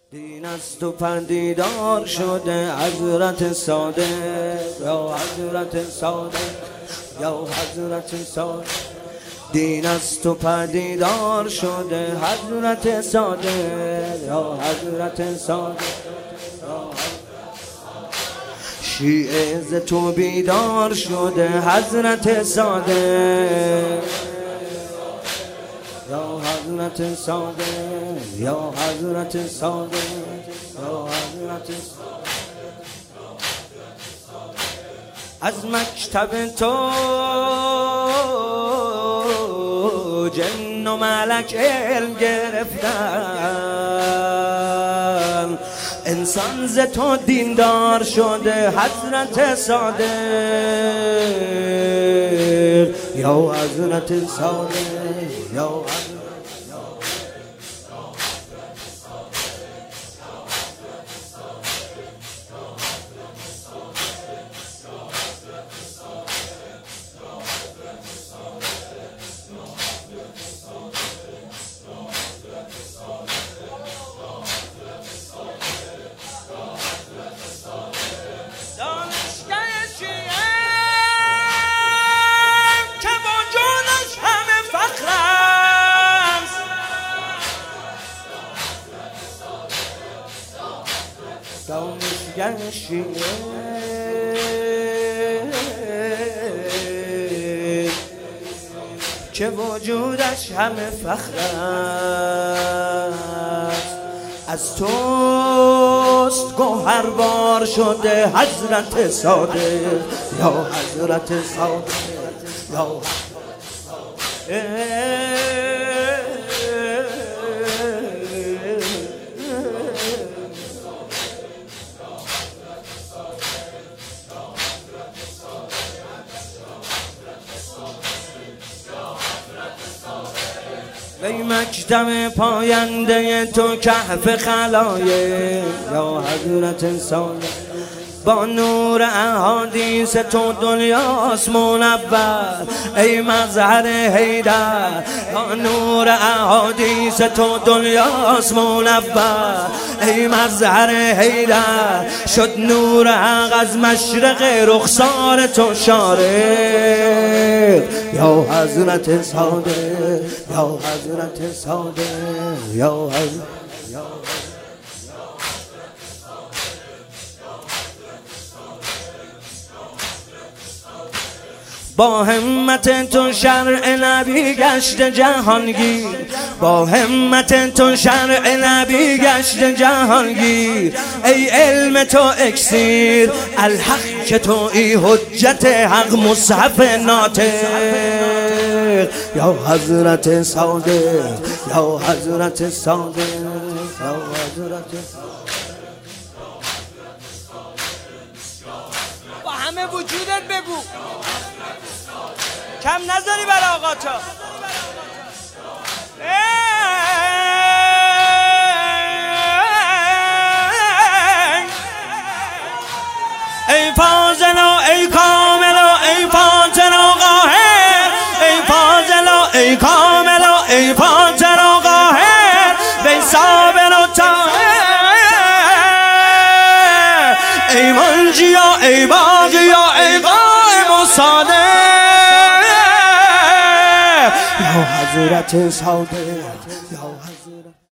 دین از تو پدیدار شده حضرت صادق، یا حضرت صادق، یا حضرت صادق. دین از تو پدیدار شده حضرت صادق، یا حضرت صادق. شیعه ز تو بیدار شده حضرت صادق، یا حضرت صادق، یا حضرت صادق، یا حضرت صادق. از مکتب تو جن و ملک علم گرفتن، انسان ز تو دیندار شده حضرت صادق، یا حضرت صادق، یا حضرت. دانشگاه شیعه که وجودش همه فخر است، از توست گوهربار شده حضرت صادق، یا حضرت صادق، یا ای مکتب پاینده تو کهف خلایق، یا حضرت صادق. با نور احادیث تو دنیاست منور، ای مظهر حیدر. با نور احادیث تو دنیاست منور، ای مظهر حیدر. شد نور حق از مشرق رخسار تو شارق، یا حضرت صادق، یا حضرت صادق، یا حضرت. با همت تو شرع نبی گشت جهانگیر، با همت تو شرع نبی گشت جهانگیر. ای علم تو اکسیر الحق که تو ای حجت حق مصحف ناطق، یا حضرت صادق، یا حضرت صادق، یا حضرت. با همه وجودت بگو، کم نذاری برای آقا تو. ای فاضل و ای کامل و ای فاضل و قاهر، ای فاضل و ای کامل و ای فاضل و قاهر، ای صابر و طاهر، ای منجی و ای باقی و ای قائم و صادق، یا حضرت صادق،